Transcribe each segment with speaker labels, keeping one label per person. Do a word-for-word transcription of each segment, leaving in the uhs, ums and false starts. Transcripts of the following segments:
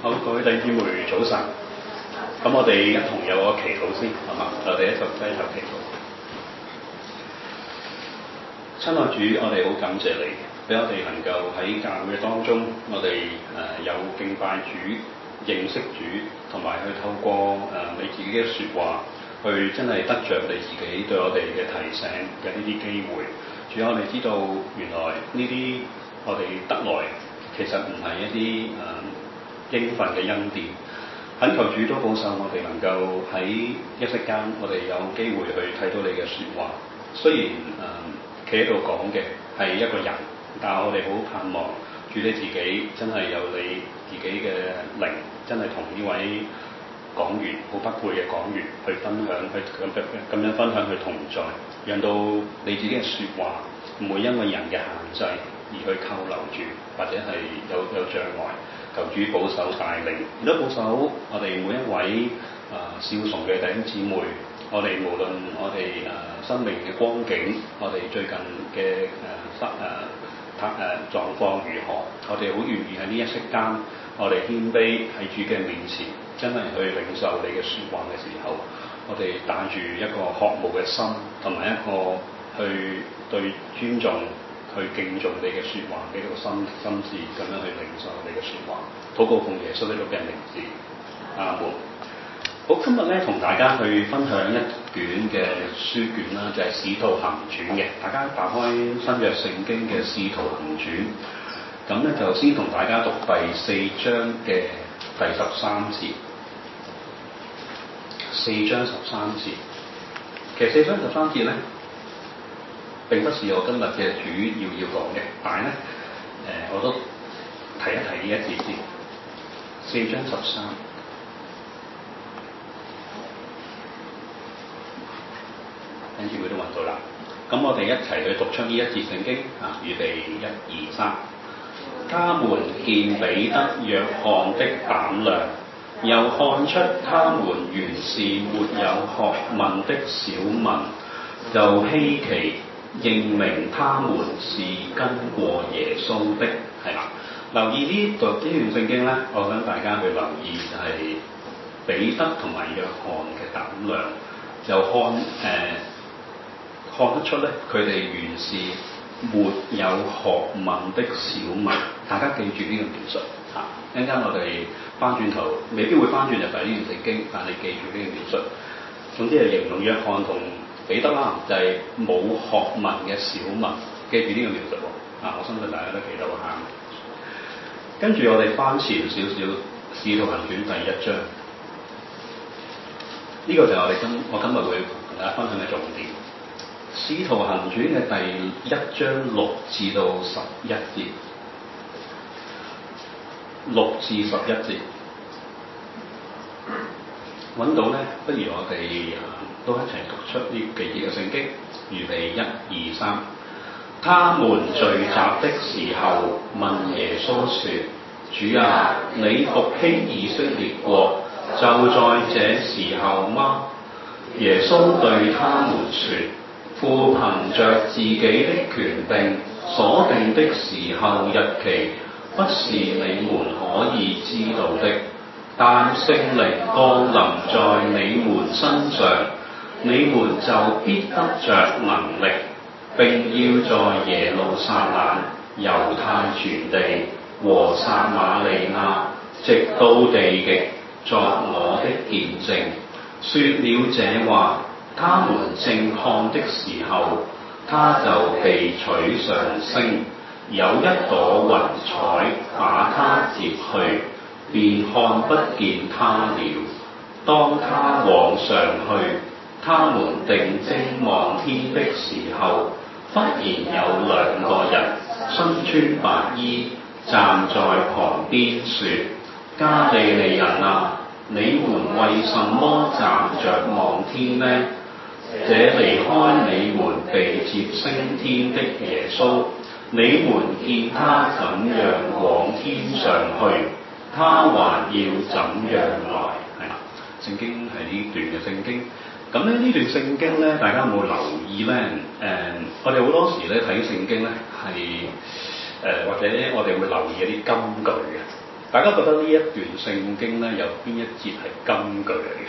Speaker 1: 好，各位弟兄姊妹早晨。咁我哋一同有個祈禱先，係嘛？我哋一齊低頭祈禱。親愛主，我哋好感謝你，俾我哋能夠喺教會當中，我哋誒、呃、有敬拜主、認識主，同埋去透過誒、呃、你自己嘅説話，去真係得着你自己對我哋嘅提醒嘅呢啲機會。主，我哋知道原來呢啲我哋得來，其實唔係一啲誒、呃、應份嘅恩典。懇求主都保守我哋能夠喺一息間，我哋有機會去睇到你嘅説話。雖然誒企喺度講嘅係一個人，但係我哋好盼望主你自己真係有你自己嘅靈，真係同呢位講員好不配嘅講員去分享，去咁樣咁樣分享去同在，讓到你自己嘅説話唔會因為人嘅限制而去扣留住，或者係有有障礙。求主保守帶領，亦都保守我哋每一位啊少崇嘅弟兄姊妹。我哋無論我哋誒、呃、生命嘅光景，我哋最近嘅誒失誒態誒狀況如何，我哋好願意喺呢一息間，我哋謙卑喺主嘅面前，真係去領受你嘅説話嘅時候，我哋帶住一個渴慕嘅心，同埋一個去對尊重、去敬重你嘅説話嘅一個心心志，咁樣去領受你嘅説話。禱告奉耶穌基督嘅名字，阿門。好，今日咧同大家去分享一卷嘅書卷啦，就係、是《使徒行傳》嘅。大家打開新約聖經嘅《使徒行傳》，咁咧就先同大家讀第四章嘅第十三節。四章十三節，其實四章十三節咧並不是我今日嘅主要要講嘅，但係咧誒我都提一提呢一節先。四章十三。跟住佢都揾到啦，咁我哋一齊去讀出呢一節聖經啊！預備一二三。他們見彼得、約翰的膽量，又看出他們原是沒有學問的小民，就稀奇，認明他們是跟過耶穌的。係啦，留意呢度呢段聖經咧，我想大家去留意就係彼得同埋約翰嘅膽量，就看誒。呃看得出咧，佢哋原是沒有學問的小民。大家記住呢個描述嚇。一陣間我哋翻轉頭，未必會翻轉入嚟呢段聖經，但係記住呢個描述。總之係形容約翰同彼得啦，就係、是、冇學問嘅小民。記住呢個描述喎。啊，我相信大家都記得嚇。跟住我哋翻前少少，《使徒行傳》第一章。呢、這個就係我哋今我今日會同大家分享嘅重點。《使徒行傳》嘅第一章六至到十一節，六至十一節揾到咧，不如我哋都一齊讀出呢幾節嘅聖經。預備一二三。他們聚集的時候，問耶穌說：主啊，你復興以色列國，就在這時候嗎？耶穌對他們說：父憑着自己的權柄所定的時候日期，不是你們可以知道的。但聖靈降臨在你們身上，你們就必得着能力，並要在耶路撒冷、猶太全地和撒瑪利亞，直到地極，作我的見證。說了這話，他們正看的時候，他就被取上升，有一朵雲彩把他接去，便看不見他了。當他往上去，他們定睛望天的時候，忽然有兩個人身穿白衣站在旁邊說：加利利人啊，你們為什麼站着望天呢？這離開你們被接升天的耶穌，你們見他怎樣往天上去，他還要怎樣來？係啦，聖經係呢段嘅聖經。咁咧呢段聖經咧，大家有冇留意咧？誒、呃，我哋好多時咧睇聖經咧係誒，或者我哋會留意一啲金句嘅。 大家覺得呢一段聖經咧有邊一節係金句嚟嘅？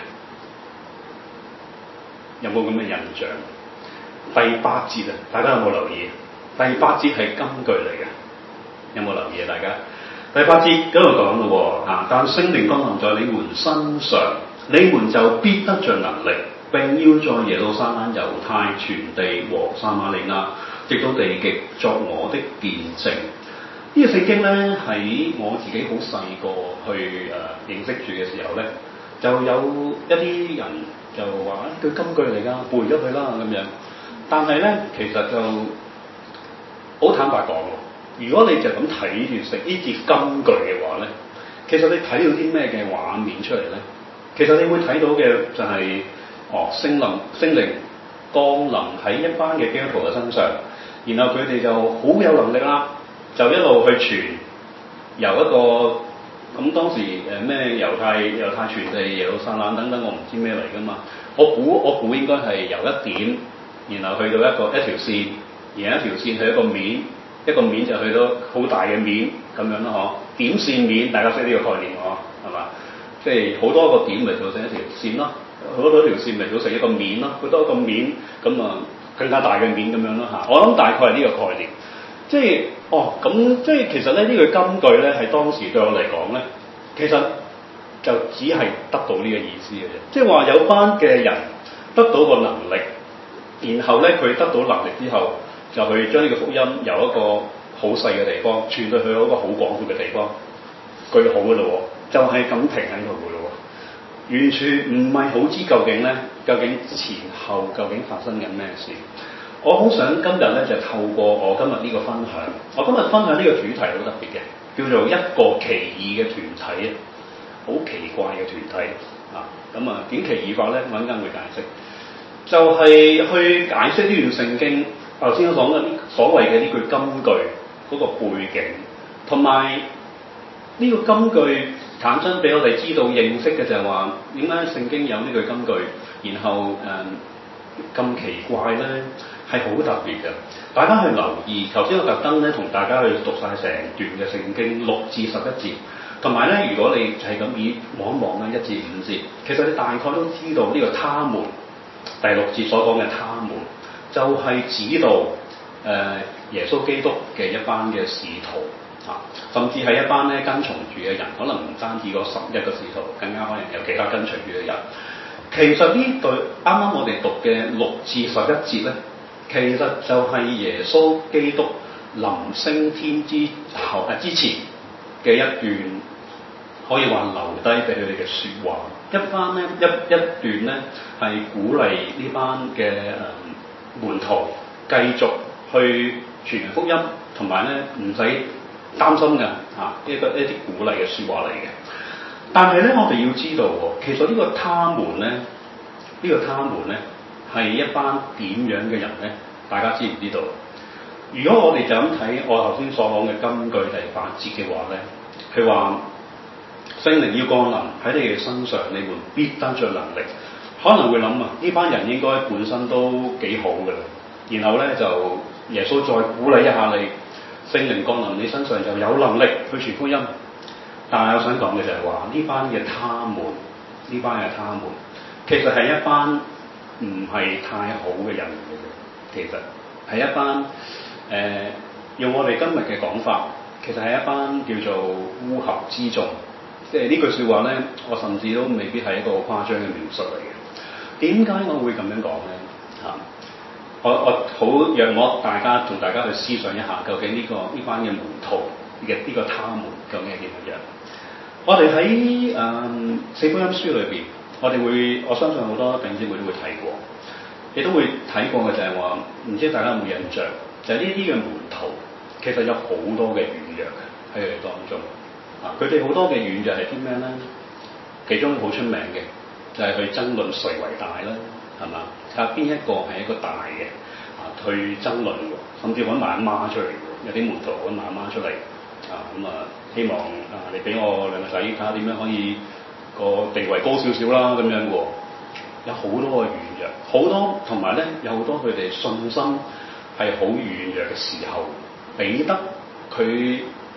Speaker 1: 有冇咁嘅印象？第八節啊，大家有冇留意？第八節係金句嚟嘅，有冇留意啊？大家第八節嗰度講咯喎，啊！但聖靈降臨在你們身上，你們就必得着能力，並要在耶路撒冷、猶太、全地和撒瑪利亞，直到地極，作我的見證。呢個聖經咧喺我自己好細個去誒、呃、認識住嘅時候咧，就有一啲人就話一句金句嚟㗎，背咗佢啦咁樣。但係咧，其實就好坦白講喎，如果你就咁睇住食呢節金句嘅話咧，其實你睇到啲咩嘅畫面出嚟咧？其實你會睇到嘅就係、是、哦，聖靈聖靈降臨喺一班嘅基督徒嘅身上，然後佢哋就好有能力啦。就一路去傳，由一個咁當時誒咩猶太猶太傳地耶路撒冷等等，我唔知咩嚟噶嘛。我估我估應該係由一點，然後去到一個一條線，然後一條線去一個面，一個面就去到好大嘅面咁樣咯，嗬？點線面，大家識呢個概念嗬？係嘛？即係好多個點嚟做成一條線咯，好多條線嚟做成一個面咯，好多個面咁啊更加大嘅面咁樣咯嚇。我諗大概係呢個概念。即係哦，咁即係其實咧呢句金句咧係當時對我嚟講咧，其實就只係得到呢個意思嘅啫。即係話有班嘅人得到個能力，然後咧佢得到能力之後，就去將呢個福音由一個好細嘅地方傳到去一個好廣闊嘅地方，句號嘅咯喎，就係、是、咁停喺度嘅咯喎，完全唔係好知究竟咧，究竟前後究竟發生緊咩事？我好想今日咧就透過我今日呢個分享，我今日分享呢個主題好特別嘅，叫做一個奇異嘅團體啊，好奇怪嘅團體啊，咁啊點奇異法咧？我陣間會解釋，就係、是、去解釋呢段聖經頭先我講嘅所謂嘅呢句金句嗰、那個背景，同埋呢個金句產生俾我哋知道認識嘅就係話點解聖經有呢句金句，然後誒咁、嗯、奇怪咧？係好特別嘅，大家去留意。頭先我特登咧同大家去讀晒成段嘅聖經六至十一節，同埋咧如果你係咁以望一望咧一至五節，其實你大概都知道呢個他們第六節所講嘅他們，就係、是、指到誒、呃、耶穌基督嘅一班嘅使徒啊，甚至係一班咧跟從住嘅人，可能唔單止嗰十一個使徒，更加可能有其他跟隨住嘅人。其實呢對啱啱我哋讀嘅六至十一節咧。其實就係耶穌基督臨升天之後啊之前嘅一段，可以話留低俾佢哋嘅説話。一番咧一一段咧係鼓勵呢班嘅誒、呃、門徒繼續去傳福音，同埋咧唔使擔心嘅啊一個一啲鼓勵嘅説話嚟嘅。但係咧我哋要知道喎，其實呢個他們咧呢、呢個他們咧。係一班點樣嘅人咧？大家知唔知道？如果我哋就咁睇我頭先所講嘅金句第八節嘅話咧，佢話聖靈要降臨喺你嘅身上，你們必得着能力。可能會諗啊，呢班人應該本身都幾好嘅啦。然後咧就耶穌再鼓勵一下你，聖靈降臨你身上就有能力去傳福音。但係我想講嘅就係話呢班嘅他們，呢班嘅他們其實係一班唔係太好嘅人嚟嘅，其實係一班誒、呃，用我哋今日嘅講法，其實係一班叫做烏合之眾。即係呢句説話咧，我甚至都未必係一個好誇張嘅描述嚟嘅。點解我會咁樣講咧？嚇、啊，我我好讓我大家同大家去思想一下，究竟呢、這個呢班嘅門徒嘅呢、這個他們究竟係點樣樣？我哋喺誒四福音書裏邊。我哋會，我相信好多弟兄姊妹都會睇過，亦都會睇過嘅就係話，唔知大家有冇印象？就係呢啲嘅門徒，其實有好多嘅軟弱喺佢哋當中。啊，佢哋好多嘅軟弱係啲咩咧？其中好出名嘅就係、是、去爭論誰為大啦，係嘛？睇下邊一個係一個大嘅啊，去爭論喎，甚至揾埋阿媽出嚟喎，有啲門徒揾埋阿媽出嚟啊，咁啊，希望啊你俾我兩個仔睇下點樣可以。個地位高少少啦，咁樣喎，有好多個軟弱，好多同埋咧有好多佢哋信心係好軟弱嘅時候，彼得佢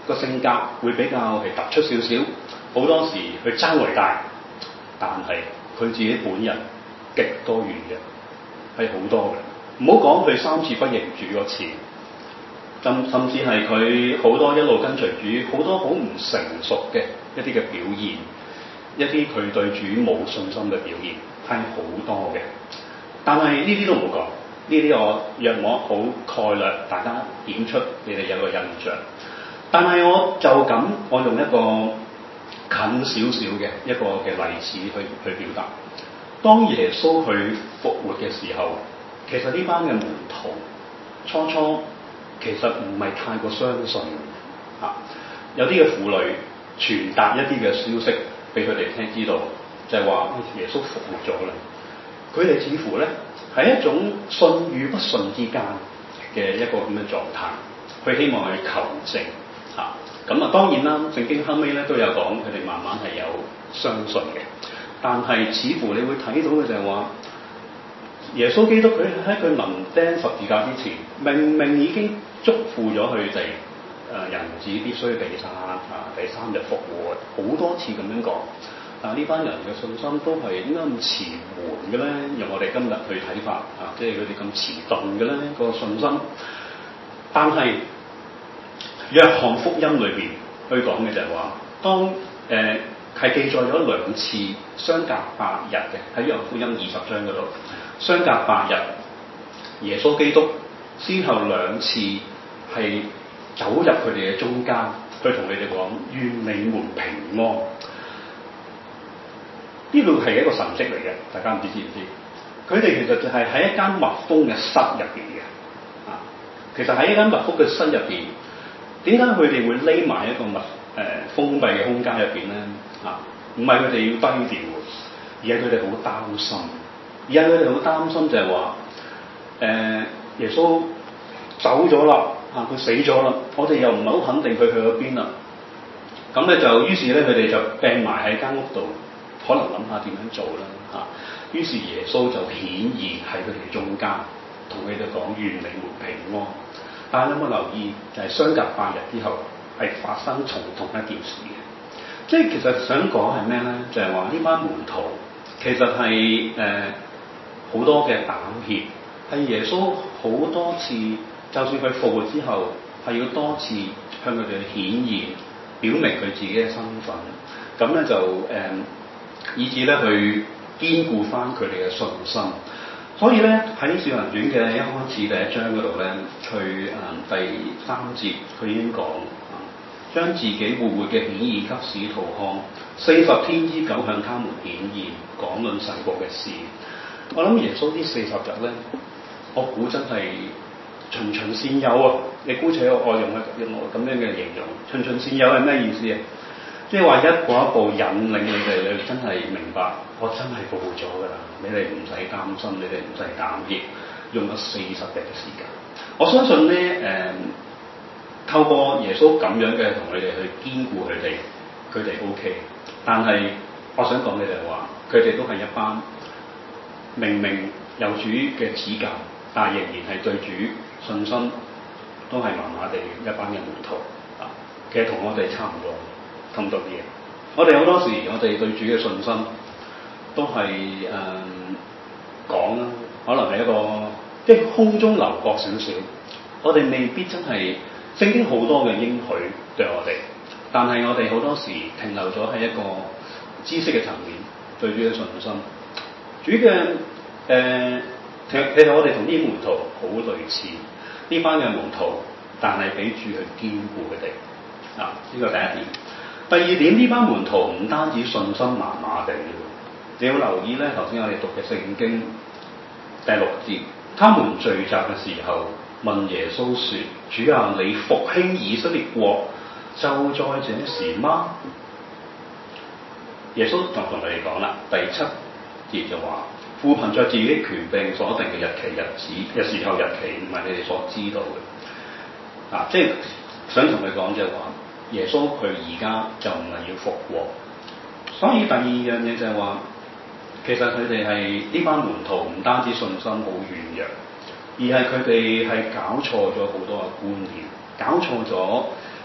Speaker 1: 個性格會比較係突出少少，好多時佢爭為大，但係佢自己本人極多軟弱，係好多嘅。唔好講佢三次不認主嗰次，甚甚至係佢好多一路跟隨主，好多好唔成熟嘅一啲嘅表現，一啲佢對主冇信心嘅表現係好多嘅。但係呢啲都唔好講，呢啲我若我好概略，大家點出你哋有個印象。但係我就咁，我用一個近少少嘅一個嘅例子去去表達。當耶穌去復活嘅時候，其實呢班嘅門徒初初其實唔係太過相信嚇、啊，有啲嘅婦女傳達一啲嘅消息俾佢哋聽，知道就係話耶穌復活咗啦。佢哋似乎咧係一種信與不信之間嘅一個咁嘅狀態，佢希望去求證嚇。咁啊當然啦，聖經後尾咧都有講，佢哋慢慢係有相信嘅。但係似乎你會睇到嘅就係話，耶穌基督佢喺佢臨釘十字架之前，明明已經囑咐咗佢哋誒人子必須被殺啊，第三日復活，好多次咁樣講。但係呢班人嘅信心都係點解咁遲緩嘅咧？用我哋今日去睇法啊，即係佢哋咁遲鈍嘅咧個信心。但係約翰福音裏邊去講嘅就係話，當誒係、呃、記載咗兩次相隔八日嘅，喺約翰福音二十章嗰度，相隔八日，耶穌基督先後兩次係走入佢哋嘅中間，去同你哋講願你們平安。呢度係一個神蹟嚟嘅，大家唔知知唔知？佢哋其實就係喺一間密封嘅室入邊嘅，啊，其實喺一間密封嘅室入邊，點解佢哋會匿埋一個密誒、呃、封閉嘅空間入邊咧？啊，唔係佢哋要低調，而係佢哋好擔心，而係佢哋好擔心就係話，誒、呃、耶穌走咗啦，啊佢死咗啦，我哋又唔係好肯定佢去咗邊啦，咁咧就於是咧佢哋就病埋喺間屋度。可能諗下點樣做啦嚇，於是耶穌就顯現喺佢哋中間，同佢哋講願你們平安。但係有冇留意，就係、是、相隔八日之後係發生從同一件事嘅，即係其實想講係咩咧？就係話呢班門徒其實係誒好多嘅膽怯，係耶穌好多次，就算佢復活之後，係要多次向佢哋顯現，表明佢自己嘅身份。咁咧就誒。呃以至咧去堅固翻佢哋嘅信心，所以咧喺《使徒行傳》嘅一開始第一章嗰度咧，佢誒、嗯、第三節佢已經講，將、嗯、自己活活嘅顯現給使徒看，四十天之久向他們顯現，講論神國嘅事。我諗耶穌呢四十日咧，我估真係循循善誘啊！你姑且我用一用我咁樣嘅形容，循循善誘係咩意思啊？即係話一步一步引領你哋，你真係明白，我真係復活咗㗎啦！你哋唔使擔心，你哋唔使膽怯，用咗四十日嘅時間。我相信咧，誒、呃，透過耶穌咁樣嘅同你哋去堅固佢哋，佢哋 O K。但係我想講嘅就係話，佢哋都係一班明明有主嘅指教，但係仍然係對主信心都係麻麻地一班嘅門徒啊。其實同我哋差唔多。咁多啲嘢，我哋好多時，我哋對主嘅信心都係誒講啦，可能係一個即係空中樓閣少少。我哋未必真係聖經好多嘅應許對我哋，但係我哋好多時停留咗喺一個知識嘅層面對主嘅信心。主嘅誒、呃，其實其實我哋同啲門徒好類似，呢班嘅門徒，但係俾主去堅固佢哋啊，呢個第一點。第二點，呢班門徒唔單止信心麻麻地，你要留意咧。頭先我哋讀嘅聖經第六節，他們聚集嘅時候問耶穌說：主啊，你復興以色列國，就在這時嗎？耶穌就同佢哋講啦，第七節就話：父憑着自己權柄所定嘅日期、日子嘅時候、日期，唔係你哋所知道嘅。啊，即係想同佢講就係話。耶穌佢而家就唔係要復國，所以第二樣嘢就係話，其實佢哋係呢班門徒唔單止信心好軟弱，而係佢哋係搞錯咗好多嘅觀念，搞錯咗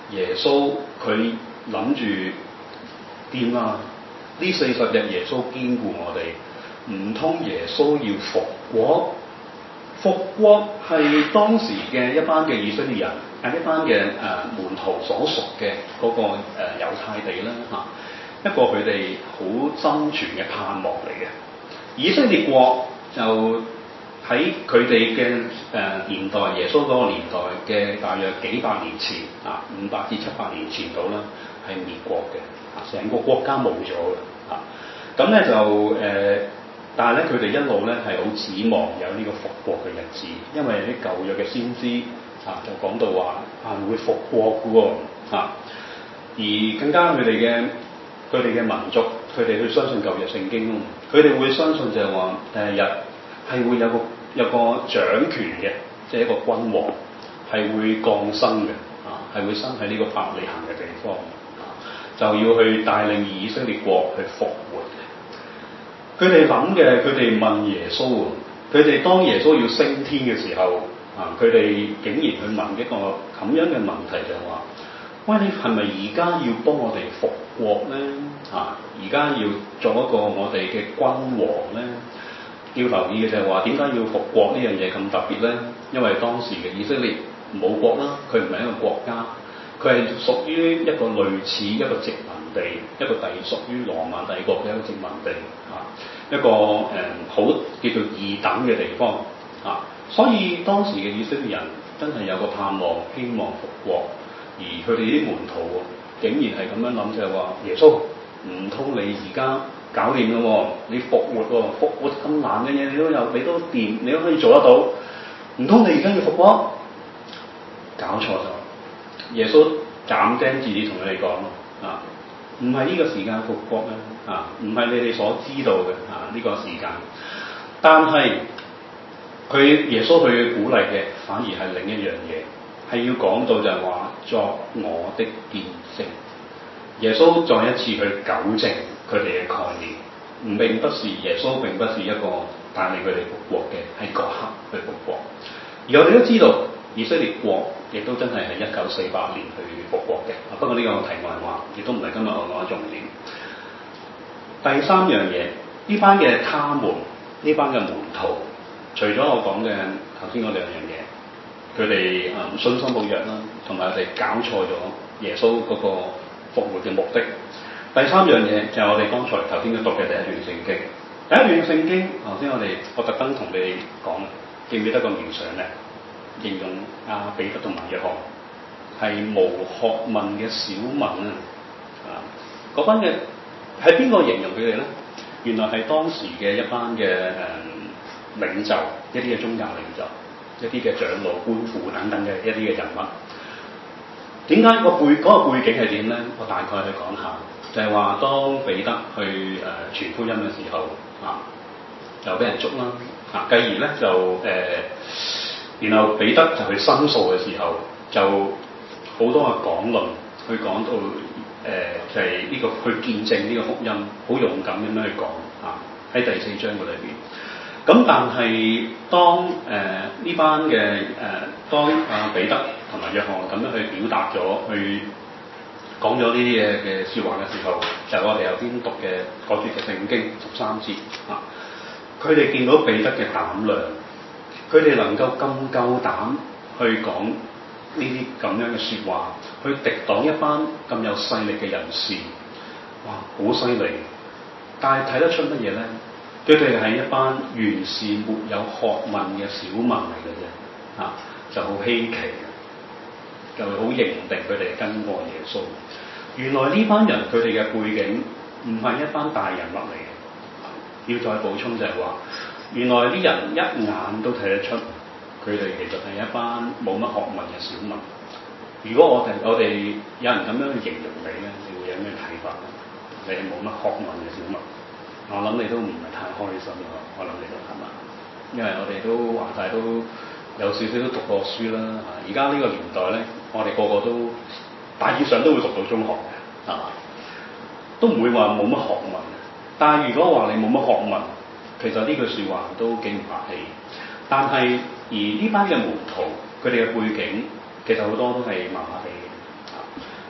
Speaker 1: 耶穌佢諗住掂啦，呢四十日耶穌堅固我哋，唔通耶穌要復國？復國係當時嘅一班嘅以色列人，係一班嘅誒、呃、門徒所屬嘅嗰、那個誒、呃、猶太地啦嚇，一個佢哋好真存嘅盼望嚟嘅。以色列國就喺佢哋嘅誒年代，耶穌嗰個年代嘅大約幾百年前啊，五百至七百年前度啦，係滅國嘅，啊，成個國家冇咗嘅，啊，咁咧就誒。呃但係咧，佢哋一路咧係好指望有呢個復國嘅日子，因為啲舊約嘅先知啊就講到話啊會復國嘅喎啊，而更加佢哋嘅佢哋嘅民族，佢哋去相信舊約聖經咯，佢哋會相信就係話第日係會有個有個掌權嘅，即係一個君王係會降生嘅啊，係會生喺呢個伯利恆嘅地方啊，就要去帶領以色列國去復活。佢哋諗嘅，佢哋問耶穌喎。佢哋當耶穌要升天嘅時候，啊，佢哋竟然去問一個咁樣嘅問題，就係話：喂，你係咪而家要幫我哋復國咧？啊，而家要做一個我哋嘅君王咧？要留意嘅就係話，點解要復國呢樣嘢咁特別咧？因為當時嘅以色列冇國啦，佢唔係一個國家，佢係屬於一個類似一個殖民地，一個隸屬於羅馬帝國嘅一個殖民地啊，一個誒好、呃、叫做二等嘅地方啊，所以當時嘅以色列人真係有個盼望，希望復國，而佢哋啲門徒竟然係咁樣諗，就係話耶穌唔通你而家搞掂咯，你復活喎，復活咁難嘅嘢你都有，你都掂，你都可以做得到，唔通你而家要復國？搞錯咗，耶穌斬釘截鐵同佢哋講啊！唔係呢個時間復國咧，啊，唔係你哋所知道嘅啊呢、這個時間。但係佢耶穌去鼓勵嘅，反而係另一樣嘢，係要講到就係話作我的見證。耶穌再一次去糾正佢哋嘅概念，唔並不是耶穌並不是一個帶領佢哋復國嘅，喺嗰刻去復國。而我哋都知道以色列國亦都真係係一九四八年去復國嘅。不過呢個題外話，亦都唔係今日我講嘅重點。第三樣嘢，呢班嘅他們，呢班嘅門徒，除咗我講嘅頭先嗰兩樣嘢，佢哋啊信心冇約啦，同埋佢哋搞錯咗耶穌嗰個復活嘅目的。第三樣嘢就係我哋剛才頭先讀嘅第一段聖經。第一段聖經頭先我哋我特登同你哋講，記唔記得個描述咧？形容阿彼得同埋約翰係無學問嘅小民啊！嗰班嘅係邊個形容佢哋咧？原來係當時嘅一班嘅誒、呃、領袖，一啲嘅宗教領袖，一啲嘅長老、官府等等嘅一啲嘅人物。點解個背嗰、嗰個背景係點咧？我大概去講下，就係、是、話當彼得去誒、呃、傳福音嘅時候啊，就俾人捉啦啊，繼而咧就誒。呃然後彼得就去申訴嘅時候，就好多嘅講論，去講到誒、呃、就係、是、呢、這個去見證呢個福音，好勇敢咁樣去講啊！喺第四章嘅裏邊，咁但係當誒呢、呃、班嘅誒、呃、當阿彼得同埋約翰咁樣去表達咗，去講咗呢啲嘢嘅説話嘅時候，就係、我哋頭先讀嘅嗰段嘅聖經十三節啊，佢哋見到彼得嘅膽量。佢哋能夠咁夠膽去講呢啲咁樣嘅説話，去敵擋一班咁有勢力嘅人士，哇，好犀利！但係睇得出乜嘢咧？佢哋係一班原是沒有學問嘅小民嚟嘅啫，啊，就好稀奇嘅，就好認定佢哋跟過耶穌。原來呢班人佢哋嘅背景唔係一班大人物嚟嘅，要再補充就係話。原來啲人一眼都睇得出，佢哋其實係一班冇乜學問嘅小民。如果我哋我哋有人咁樣去形容你咧，你會有咩睇法咧？你係冇乜學問嘅小民，我諗你都唔係太開心咯。我諗你都係嘛？因為我哋都話晒都有少少都讀過書啦。而家呢個年代咧，我哋個個都大致上都會讀到中學嘅，係嘛？都唔會話冇乜學問。但係如果話你冇乜學問，其實呢句説話都幾唔客氣，但係而呢班嘅門徒佢哋嘅背景其實好多都係麻麻地嘅，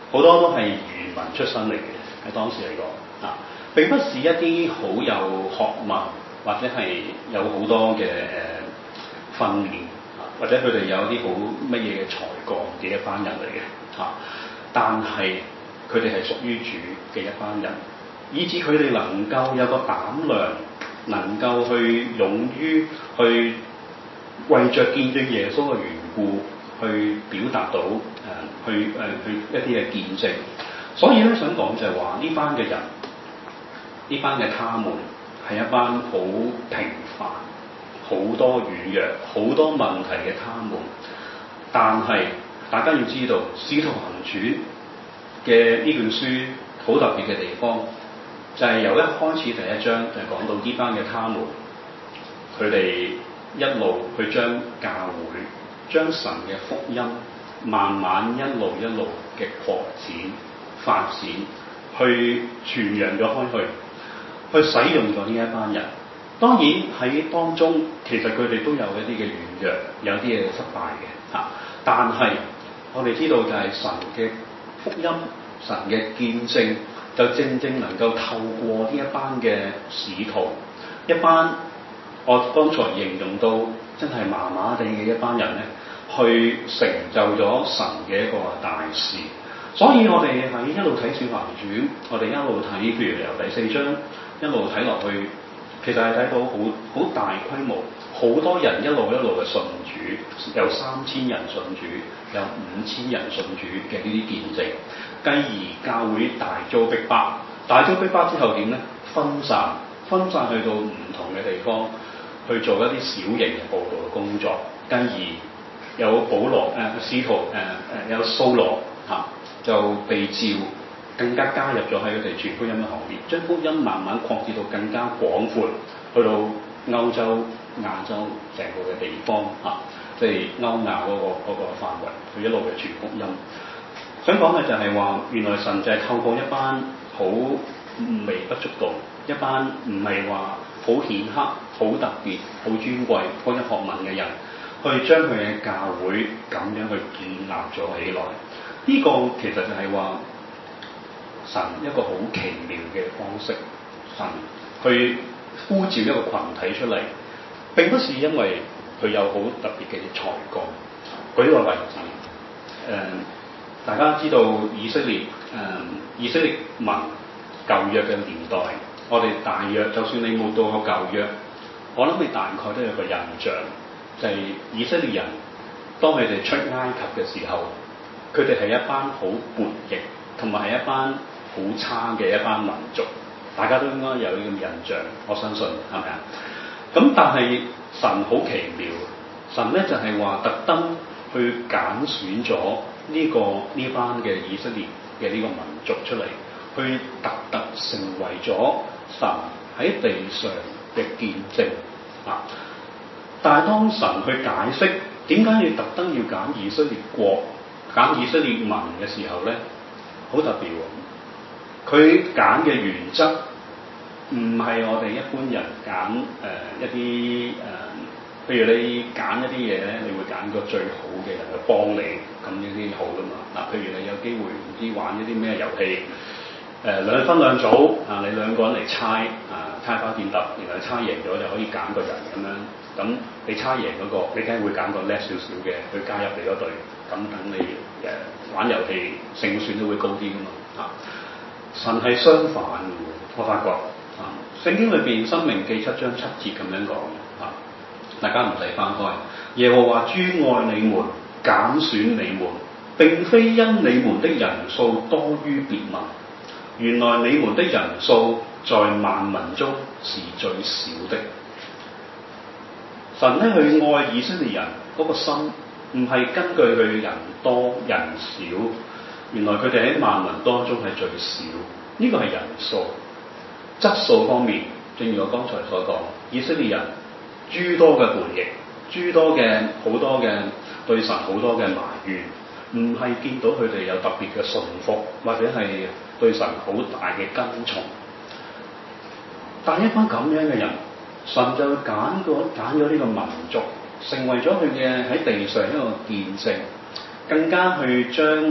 Speaker 1: 好多都係漁民出身嚟嘅，喺當時嚟講啊，並不是一啲好有學問或者係有好多嘅誒、呃、訓練啊，或者佢哋有啲好乜嘢嘅才幹嘅一班人嚟嘅嚇，但係佢哋係屬於主嘅一班人，以致佢哋能夠有個膽量，能夠去勇於去為着見證耶穌嘅緣故，去表達到誒、呃，去誒、呃、去一啲嘅見證。所以咧，想講就係話呢班嘅人，呢班嘅他們係一班好平凡、好多軟弱、好多問題嘅他們。但係大家要知道，《使徒行傳》嘅呢本書好特別嘅地方，就係、是、由一開始第一章就係講到呢班嘅他們，佢哋一路去將教會、將神嘅福音慢慢一路一路嘅擴展、發展，去傳揚咗開去，去使用咗呢一班人。當然喺當中，其實佢哋都有一啲嘅軟弱，有啲嘢失敗嘅嚇。但係我哋知道就係神嘅福音、神嘅見證，就正正能夠透過呢一班嘅使徒，一班我剛才形容到真係麻麻地嘅一班人咧，去成就咗神嘅一個大事。所以我哋喺一路睇《使徒行傳》，我哋一路睇，譬如由第四章一路睇落去，其實係睇到好好大規模，好多人一路一路嘅信主，有三千人信主，有五千人信主嘅呢啲見證。繼而教會大遭逼迫，大遭逼迫之後點咧？分散，分散去到唔同嘅地方去做一啲小型嘅佈道嘅工作。繼而有保羅誒使徒誒誒、呃、有掃羅嚇、啊、就被召，更加加入咗喺佢哋傳福音嘅行列，將福音慢慢擴展到更加廣闊，去到歐洲、亞洲成個嘅地方嚇、啊，即係歐亞嗰個嗰個範圍，佢一路嘅傳福音。想講嘅就係話，原來神就係透過一班好微不足道，一班唔係話好顯赫、好特別、好尊貴、好有學問嘅人，去將佢嘅教會咁樣去建立咗起來。呢、這個其實就係話神一個好奇妙嘅方式，神去呼召一個群體出嚟，並不是因為佢有好特別嘅才幹。舉個例子，誒、呃。大家知道以色列誒、呃、以色列民舊約嘅年代，我哋大約就算你冇到過舊約，我諗你大概都有個印象，就係、是、以色列人當佢哋出埃及嘅時候，佢哋係一班好叛逆，同埋係一班好差嘅一班民族，大家都應該有呢個印象，我相信係咪啊？咁但係神好奇妙，神咧就係、是、話特登去揀選咗。呢、這個呢班嘅以色列嘅呢個民族出嚟，去特特成為咗神喺地上嘅見證啊！但係當神去解釋點解要特登要揀以色列國、揀以色列民嘅時候咧，好特別喎！佢揀嘅原則唔係我哋一般人揀誒、呃、一啲誒。呃譬如你揀一啲嘢咧，你會揀個最好嘅人去幫你，咁呢啲好噶嘛？嗱，譬如你有機會唔知玩一啲咩遊戲，誒、呃、兩分兩組啊，你兩個人嚟猜啊，猜包剪揼，然後猜贏咗就可以揀個人咁樣。咁你猜贏嗰、那個，你梗係會揀個叻少少嘅去加入你嗰隊，咁等你誒、呃、玩遊戲勝算都會高啲噶嘛？啊，神係相反嘅，我發覺啊，聖經裏邊《申命記》七章七節咁樣講啊。大家唔使翻開，耶和華專愛你們，揀選你們，並非因你們的人數多於別民，原來你們的人數在萬民中是最少的。神咧去愛以色列人嗰個心，唔係根據佢人多人少，原來佢哋喺萬民當中係最少。呢、這個係人數，質素方面，正如我剛才所講，以色列人。諸多嘅叛逆，諸多嘅好多嘅對神好多嘅埋怨，唔係見到佢哋有特別嘅順服，或者係對神好大嘅跟從。但一班咁樣嘅人，神就揀咗揀咗呢個民族，成為咗佢嘅喺地上一個見證，更加去將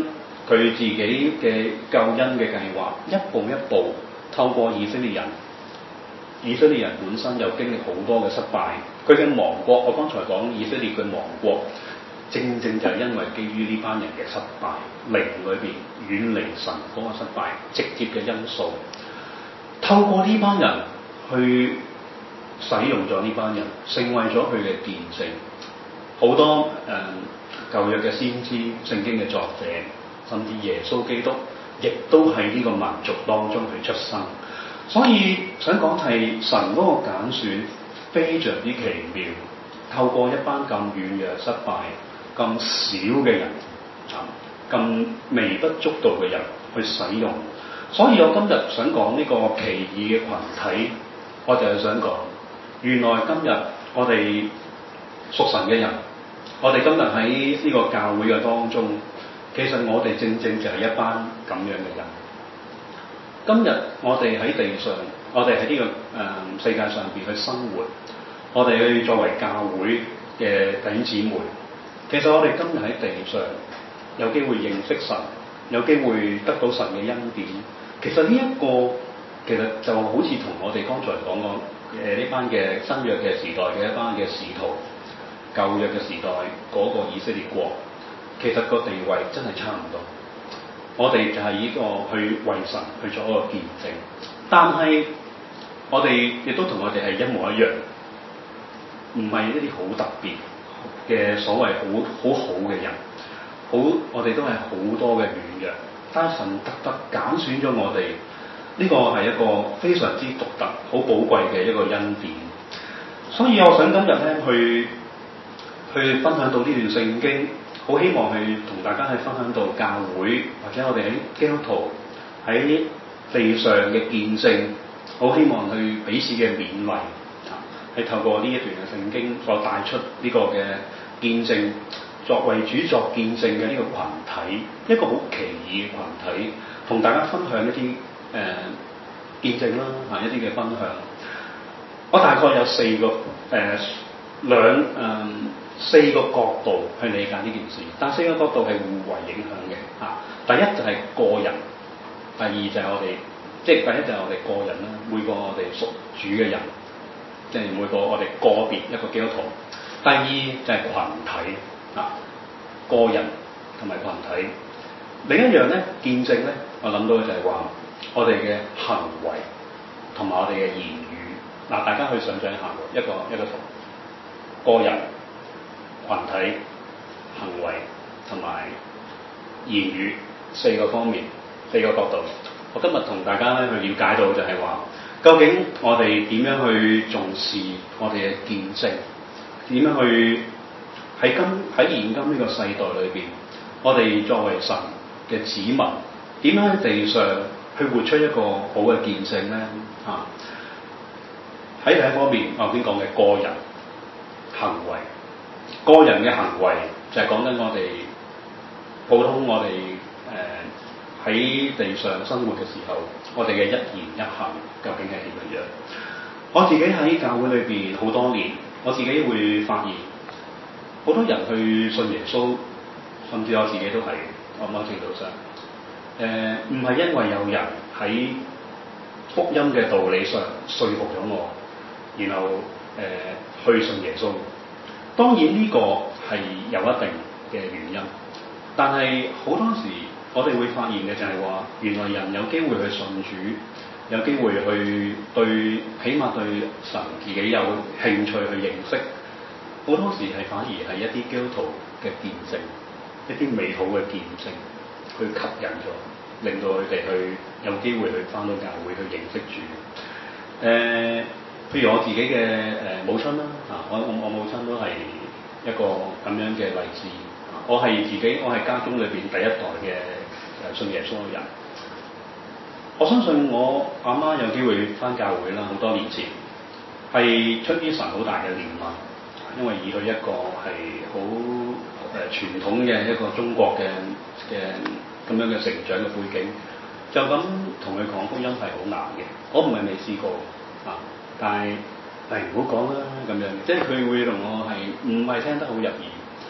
Speaker 1: 佢自己嘅救恩嘅計劃，一步一步透過以色列人。以色列人本身又經歷好多嘅失敗，佢嘅亡國，我剛才講以色列嘅亡國，正正就係因為基於呢班人嘅失敗，靈裏邊遠離神嗰個失敗，直接嘅因素。透過呢班人去使用咗呢班人，成為咗佢嘅見證。好多誒、呃、舊約嘅先知、聖經嘅作者，甚至耶穌基督，亦都喺呢個民族當中去出生。所以想講係神嗰個揀選非常之奇妙，透過一班咁軟弱、失敗、咁少嘅人，啊咁微不足道嘅人去使用。所以我今日想講呢個奇異嘅群體，我就係想講，原來今日我哋屬神嘅人，我哋今日喺呢個教會嘅當中，其實我哋正正就係一班咁樣嘅人。今日我哋喺地上，我哋喺呢個誒、呃、世界上邊去生活，我哋去作為教會嘅弟兄姊妹，其實我哋今日喺地上有機會認識神，有機會得到神嘅恩典。其實呢、這、一個其實就好似同我哋剛才講講誒呢班嘅新約嘅時代嘅一班嘅使徒，舊約嘅時代嗰、那個以色列國，其實個地位真係差唔多。我哋就係呢個去為神去做一個見證，但係我哋亦都同我哋係一模一樣，唔係一啲好特別嘅所謂好好好嘅人，好我哋都係好多嘅軟弱，但係神特特揀選咗我哋，呢、這個係一個非常之獨特、好寶貴嘅一個恩典。所以我想今日咧去去分享到呢段聖經。好希望去同大家去分享到教會或者我哋喺基督徒喺地上嘅見證，好希望去彼此嘅勉勵，係透過呢一段嘅聖經所帶出呢個嘅見證，作為主作見證嘅呢個群體，一個好奇異嘅群體，同大家分享一啲誒、呃、見證啦，嚇一啲嘅分享。我大概有四個誒、呃、兩誒。呃四個角度去理解呢件事，但四個角度係互為影響嘅嚇。第一就係個人，第二就係我哋，即係第一就係我哋個人啦，每個我哋屬主嘅人，即係每個我哋個別一個基督徒。第二就係群體嚇，個人同埋群體。另一樣咧見證咧，我諗到嘅就係話我哋嘅行為同埋我哋嘅言語。嗱，大家去想像一下一個一個圖，個人、群體、行為同埋言語四個方面，四個角度。我今日同大家咧去了解到就係話，究竟我哋點樣去重視我哋嘅見證？點樣去喺今喺現今呢個世代裏邊，我哋作為神嘅子民，點樣喺地上去活出一個好嘅見證咧？嚇、啊！喺第一方面，我頭先講嘅個人行為。個人嘅行為就係講緊我哋普通我哋誒喺地上生活嘅時候，我哋嘅一言一行究竟係點樣樣？我自己喺教會裏邊好多年，我自己會發現好多人去信耶穌，甚至我自己都係，我某程度上誒唔係因為有人喺福音嘅道理上說服咗我，然後誒、呃、去信耶穌。當然呢個係有一定嘅原因，但係好多時我哋會發現嘅就係話，原來人有機會去信主，有機會去對，起碼對神自己有興趣去認識，好多時係反而係一啲基督徒嘅見證，一啲美好嘅見證，去吸引咗，令到佢哋去有機會去返到教會去認識主。誒、呃。譬如我自己嘅誒、呃、母親啦，嚇、啊、我我我母親都係一個咁樣嘅例子。啊、我係自己，我係家中裏邊第一代嘅誒信耶穌嘅人。我相信我阿媽有機會返教會啦，好多年前係出於神好大嘅憐憫，因為以佢一個係好誒傳統嘅一個中國嘅嘅咁樣嘅成長嘅背景，就咁同佢講福音係好難嘅。我唔係未試過啊。但係，誒唔好講啦咁樣，即係佢會同我係唔係聽得好入耳。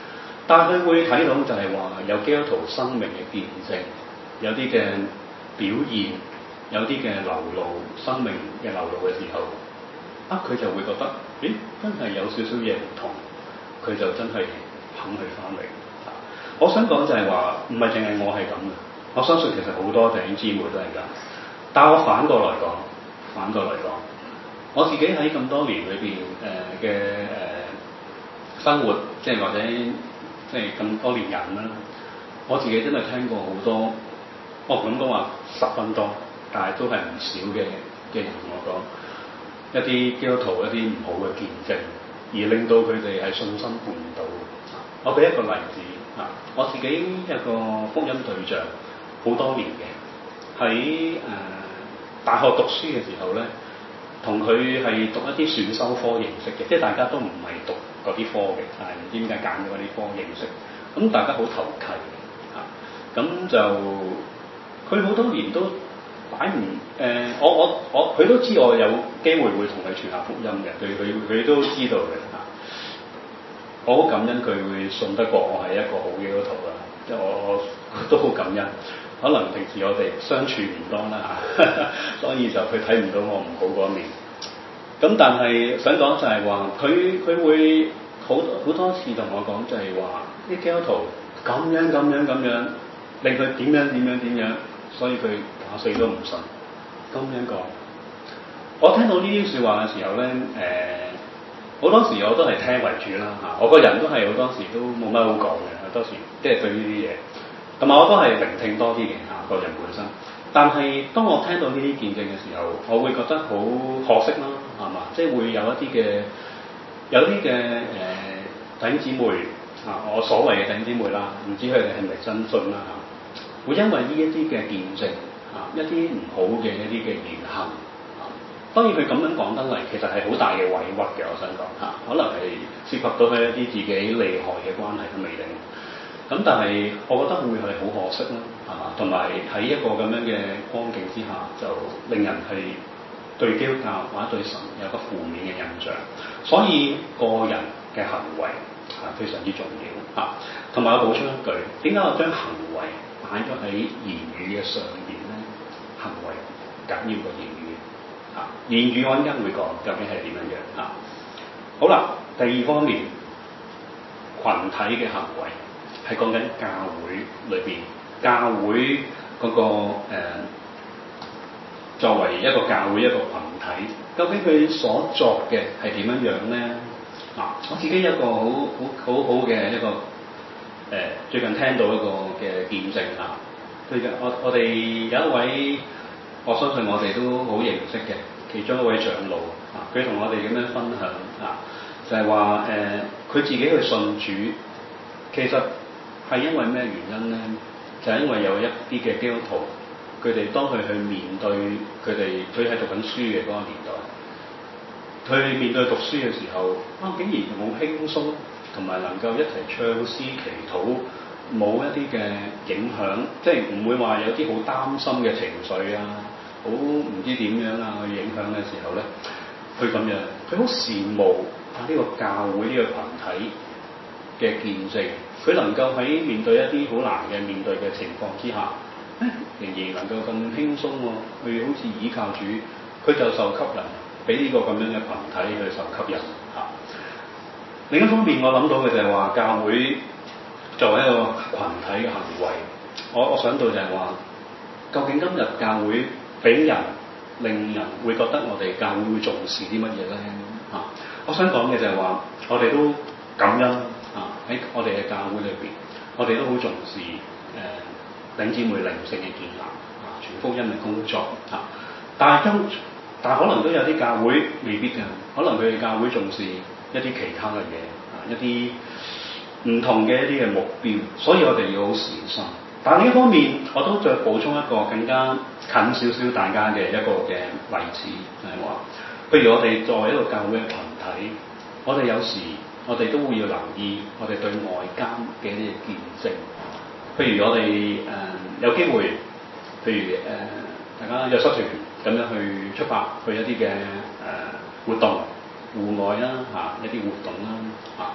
Speaker 1: 但係佢會睇到就係話有基督徒生命嘅見證，有啲嘅表現，有啲嘅流露，生命嘅流露嘅時候，啊佢就會覺得，咦真係有少少嘢唔同，佢就真係肯去翻嚟。我想講就係話，唔係淨係我係咁嘅，我相信其實好多弟兄姊妹都係咁。但係我反過來講，反過來講，我自己喺咁多年裏邊誒嘅誒生活，即係或者即係咁多年人啦，我自己真係聽過好多，我唔敢講話十分多，但係都係唔少嘅嘅人同我講一啲基督徒一啲唔好嘅見證，而令到佢哋係信心絆倒。我俾一個例子啊，我自己一個福音對象，好多年嘅喺誒大學讀書嘅時候咧，同佢係讀一啲選修科形式嘅，即係大家都唔係讀嗰啲科嘅，但係唔知點解揀咗嗰啲科形式，咁大家好投契啊，咁就佢好多年都擺唔誒，我我我佢都知我有機會會同佢傳下福音嘅，佢佢佢都知道嘅嚇。我好感恩佢會信得過我係一個好基督徒啦，即係我我都好感恩。可能平時我哋相處唔多啦嚇，所以就佢睇唔到我唔好嗰一面。咁但係想講就係話，佢佢會好好多次同我講就係話，啲基督徒咁樣咁樣咁樣，令佢點樣點樣點樣，所以佢打死都唔信。咁樣講，我聽到呢啲説話嘅時候咧，誒、呃。好多時我都係聽為主啦嚇，我個人都係好多時都冇乜好講嘅，好多時即係對呢啲嘢，同埋我都係聆聽多啲嘅嚇個人本身。但係當我聽到呢啲見證嘅時候，我會覺得好可惜啦，係嘛？即係會有一啲嘅有啲嘅誒弟兄姊妹啊，我所謂嘅弟兄姊妹啦，唔知佢哋係咪真信啦嚇，會因為呢一啲嘅見證啊，一啲唔好嘅一啲嘅言行。當然佢咁樣講得嚟，其實係好大嘅委屈嘅。我想講嚇，可能係涉及到佢一啲自己利害嘅關係都未定。咁但係我覺得會係好可惜啦，係嘛？同埋喺一個咁樣嘅光景之下，就令人係對基督教或者對神有一個負面嘅印象。所以個人嘅行為係非常之重要嚇。同埋我補充一句，點解我將行為擺咗喺言語嘅上邊咧？行為緊要過言語。啊，言語我陣間會講究竟係點樣樣嚇。好啦，第二方面，群體嘅行為係講緊教會裏邊，教會嗰、那個、呃、作為一個教會一個群體，究竟佢所作嘅係點樣樣咧？啊，我自己有一個好好好好嘅一個誒、呃，最近聽到一個嘅見證嚇。最近我我哋有一位。我相信我哋都好認識嘅，其中一位長老啊，佢同我哋咁樣分享啊，就係話誒，佢自己去信主，其實係因為咩原因咧？就係、是、因為有一啲嘅基督徒，佢哋當佢去面對佢哋，佢喺讀緊書嘅嗰個年代，佢面對讀書嘅時候，啊，竟然好輕鬆，同埋能夠一齊唱詩祈禱。冇一啲嘅影響，即係唔會話有啲好擔心嘅情緒啊，好唔知點樣啊去影響嘅時候咧，佢咁樣，佢好羨慕啊呢個教會呢個群體嘅見證，佢能夠喺面對一啲好難嘅面對嘅情況之下，誒仍然能夠咁輕鬆喎，佢好似倚靠主，佢就受吸引，俾呢個咁樣嘅群體去受吸引嚇。另一方面，我諗到嘅就係話教會。作為一個群體嘅行為，我我想到就係話，究竟今日教會俾人令人會覺得我哋教會會重視啲乜嘢咧？嚇、啊，我想講嘅就係話，我哋都感恩啊喺我哋嘅教會裏邊，我哋都好重視誒領姊妹靈性嘅建立啊，傳福音嘅工作啊。但係今但係可能都有啲教會未必嘅，可能佢哋教會重視一啲其他嘅嘢啊，一啲。唔同嘅一啲嘅目標，所以我哋要好小心。但另一方面，我都再補充一個更加近少少大家嘅一個嘅例子，就係話，譬如我哋作為一個教會嘅群體，我哋有時我哋都會要留意我哋對外間嘅一啲見證。譬如我哋誒、呃、有機會，譬如誒、呃、大家約瑟團咁樣去出發去一啲嘅誒活動，戶外啦嚇、啊、一啲活動啦嚇。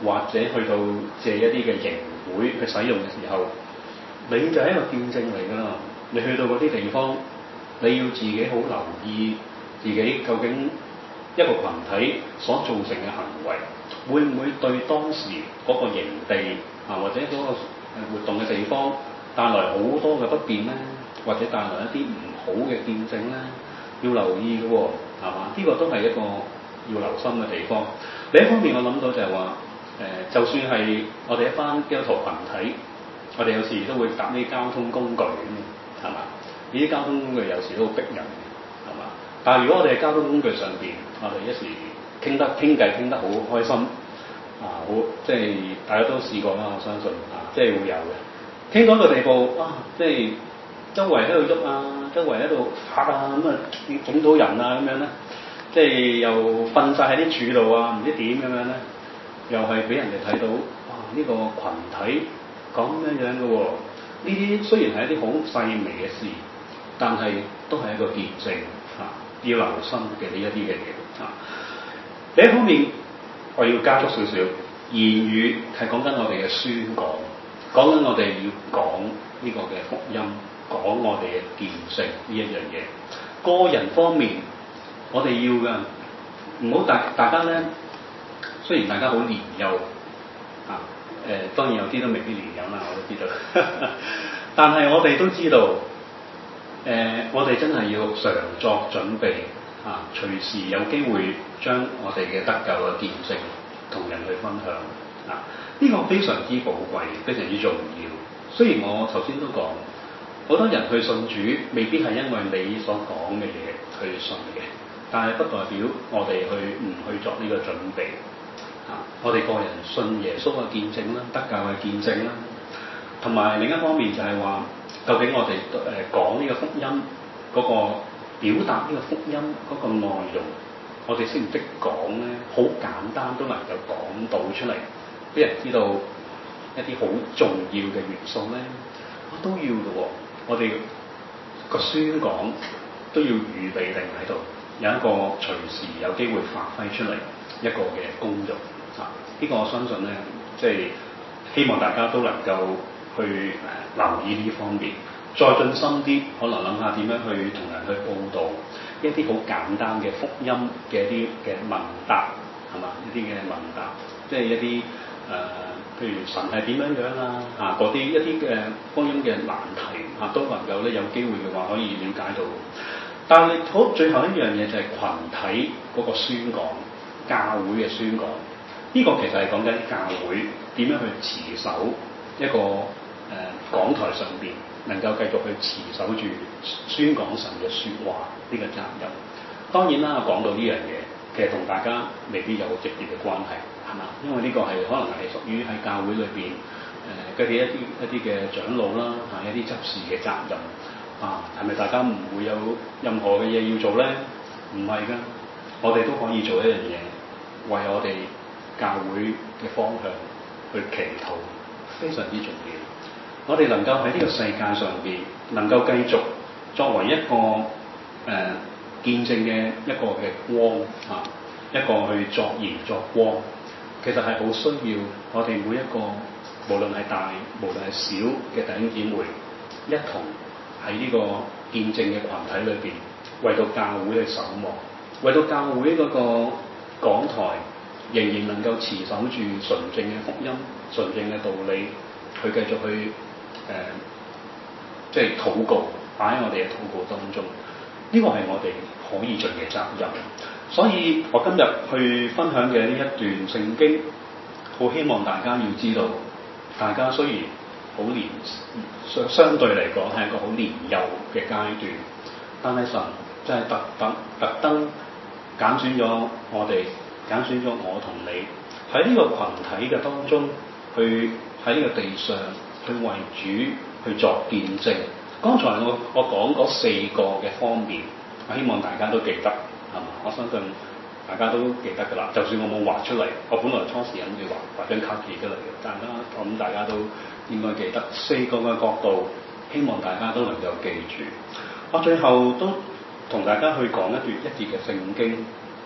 Speaker 1: 或者去到借一啲嘅營會去使用嘅時候，你就係一個見證嚟㗎啦。你去到嗰啲地方，你要自己好留意自己究竟一個群體所造成嘅行為，會唔會對當時嗰個營地啊或者嗰個活動嘅地方帶來好多嘅不便咧，或者帶來一啲唔好嘅見證咧，要留意嘅喎，係嘛？呢個都係一個要留心嘅地方。另一方面，我諗到就係話，誒，就算係我哋一班基督徒群體，我哋有時都會搭啲交通工具咁，係嘛？呢啲交通工具有時都好逼人嘅，係嘛？但係如果我哋喺交通工具上邊，我哋一時傾得傾偈傾得好開心，啊，好即係大家都試過啦，我相信啊，即係會有嘅。傾到一個地步啊，即係周圍喺度喐啊，周圍喺度發啊，咁啊整到人啊咁樣咧，即係又瞓晒喺啲柱度啊，唔知點咁樣咧，又係俾人哋睇到哇！呢個群體咁樣樣嘅喎，呢啲雖然係一啲好細微嘅事，但係都係一個見證嚇，要留心嘅呢一啲嘅嘢嚇。另一方面，我要加速少少，言語係講緊我哋嘅宣講，講緊我哋要講呢個嘅福音，講我哋嘅見證呢一樣嘢。個人方面，我哋要嘅唔好大大家咧，雖然大家好年幼啊，誒、呃、當然有啲都未必年幼啦，我都知道，但係我哋都知道，誒、呃、我哋真係要常作準備啊，隨時有機會將我哋嘅得救嘅見證同人去分享啊，呢、這個非常之寶貴，非常之重要。雖然我頭先都講，好多人去信主未必係因為你所講嘅嘢去信嘅，但係不代表我哋去唔去作呢個準備啊。我哋個人信耶穌嘅見證啦，得救嘅見證啦，同埋另一方面就係話，究竟我哋誒講呢個福音嗰、那個表達呢個福音嗰個內容，我哋識唔識講咧？好簡單都能夠講到出嚟，俾人知道一啲好重要嘅元素咧，都要嘅喎。我哋個宣講都要預備定喺度，有一個隨時有機會發揮出嚟一個嘅功用啊！呢、這個我相信咧，即係希望大家都能夠去誒、呃、留意呢方面。再進深啲，可能諗下點樣去同人去報導一啲好簡單嘅福音嘅一啲嘅問答，係嘛？一啲嘅問答，即係一啲誒、呃，譬如神係點樣樣啊？啊，嗰啲一啲嘅福音嘅難題啊，都能夠咧有機會嘅話可以了解到。但係好最後一樣嘢就係群體嗰個宣講，教會嘅宣講。呢、這個其實係講緊教會點樣去持守一個誒、呃、講台上邊。能夠繼續去持守住宣講神嘅説話呢個責任。當然啦，講到呢樣嘢，其實同大家未必有直接嘅關係，係嘛？因為呢個係可能係屬於喺教會裏邊誒嗰啲一啲一啲嘅長老啦，嚇一啲執事嘅責任啊，係咪大家唔會有任何嘅嘢要做咧？唔係㗎，我哋都可以做一樣嘢，為我哋教會嘅方向去祈禱，非常之重要。我哋能夠喺呢個世界上邊能夠繼續作為一個誒、呃、見證嘅一個嘅光啊，一個去作鹽作光，其實係好需要我哋每一個無論係大無論係小嘅弟兄姊妹，一同喺呢個見證嘅群體裏邊，為到教會去守望，為到教會嗰個講台仍然能夠持守住純正嘅福音、純正嘅道理，去繼續去。誒、呃，即係禱告，擺喺我哋嘅禱告當中，呢、這個係我哋可以盡嘅責任。所以我今日去分享嘅呢一段聖經，好希望大家要知道，大家雖然好年相相對嚟講係一個好年幼嘅階段，但係神真係特特特登揀選咗我哋，揀選咗我同你喺呢個群體嘅當中，去喺呢個地上。去為主去作見證。剛才我我講嗰四個嘅方面，我希望大家都記得，係嘛？我相信大家都記得㗎啦。就算我冇畫出嚟，我本來初時諗住畫畫張卡片出嚟嘅，大家我諗大家都應該記得四個嘅角度，希望大家都能夠記住。我最後都同大家去講一段一節嘅聖經，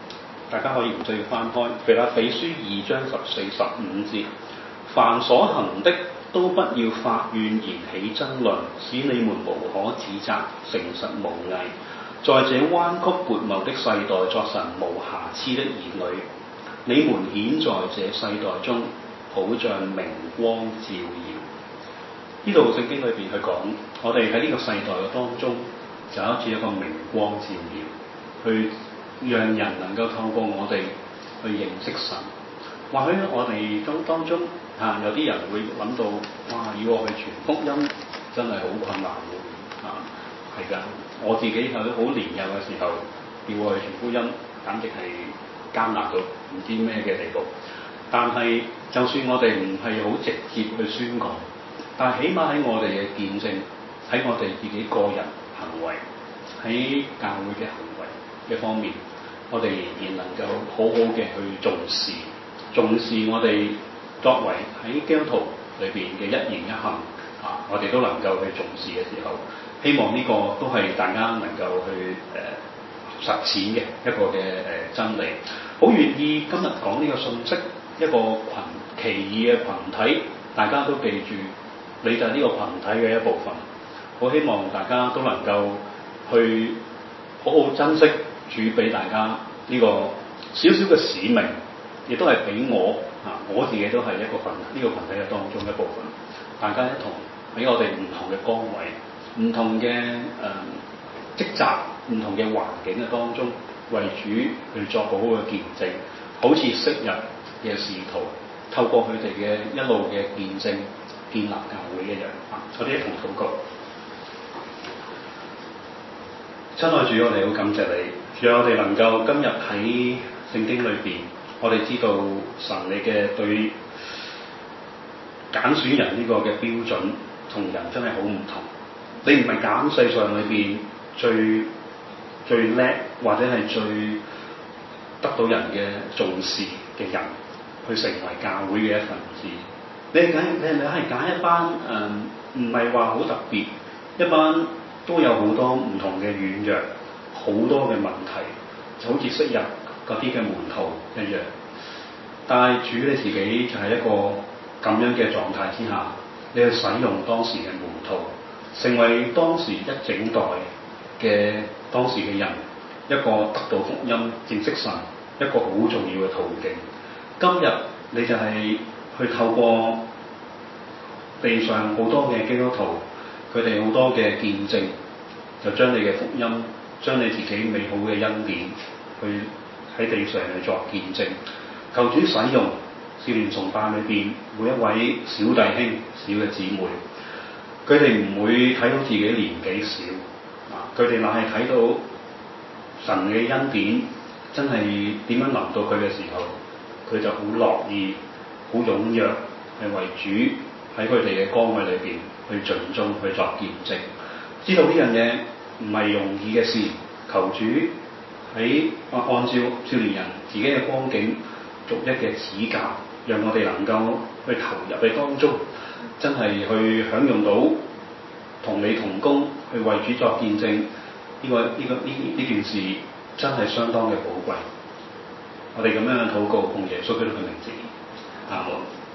Speaker 1: 大家可以唔需要翻開腓立比書二章十四十五節，凡所行的都不要發怨言起爭論，使你們無可指責，誠實無偽，在這彎曲悖謬的世代作神無瑕疵的兒女。你們顯在這世代中，好像明光照耀。呢度聖經裏邊去講，我哋喺呢個世代嘅當中，就好似一個明光照耀，去讓人能夠透過我哋去認識神。或許我哋當當中嚇、啊、有啲人會諗到，哇！要我去傳福音真係好困難喎嚇，係、啊、㗎。我自己喺好年幼嘅時候，要我去傳福音，簡直係艱難到唔知咩嘅地步。但係就算我哋唔係好直接去宣講，但係起碼喺我哋嘅見證，喺我哋自己個人行為，喺教會嘅行為嘅方面，我哋仍然能夠好好嘅去重視，重視我哋作為喺基督徒裏邊嘅一言一行啊，我哋都能夠去重視嘅時候，希望呢個都係大家能夠去誒、呃、實踐嘅一個嘅誒、呃、真理。好願意今日講呢個信息，一個群奇異嘅群體，大家都記住，你就係呢個群體嘅一部分。好希望大家都能夠去好好珍惜主俾大家呢個少少嘅使命，亦都係俾我啊，我自己都係一個群呢、這個群體嘅當中一部分。大家一同喺我哋唔同嘅崗位、唔同嘅誒職責、唔同嘅環境嘅當中，為主去作好好嘅見證，好似昔日嘅使徒透過佢哋嘅一路嘅見證建立教會一樣啊！我哋一同禱告。親愛主，我哋好感謝你，讓我哋能夠今日喺聖經裏邊，我哋知道神你嘅對揀選人呢個嘅標準同人真係好唔同。你唔係揀世上裏邊最最叻或者係最得到人嘅重視嘅人去成為教會嘅一份子。你係揀你係你係揀一班誒唔係話好特別，一班都有好多唔同嘅軟弱，好多嘅問題，就好似昔日嗰啲嘅門徒一樣。但係主你自己就係一個咁樣嘅狀態之下，你去使用當時嘅門徒，成為當時一整代嘅當時嘅人一個得到福音、認識神一個好重要嘅途徑。今日你就係去透過地上好多嘅基督徒，佢哋好多嘅見證，就將你嘅福音，將你自己美好嘅恩典，去喺地上去作見證。求主使用少年崇拜裏邊每一位小弟兄、小嘅姊妹，佢哋唔會睇到自己年紀小，啊，佢哋乃係睇到神嘅恩典真係點樣臨到佢嘅時候，佢就好樂意、好踴躍係為主喺佢哋嘅崗位裏邊去盡忠去作見證。知道呢樣嘢唔係容易嘅事，求主喺按照少年人自己嘅光景逐一嘅指教，讓我哋能夠去投入喺當中，真係去享用到同你同工去為主作見證。呢、這個呢、這個呢呢件事真係相當嘅寶貴。我哋咁樣嘅禱告，奉耶穌基督嘅名字，阿門。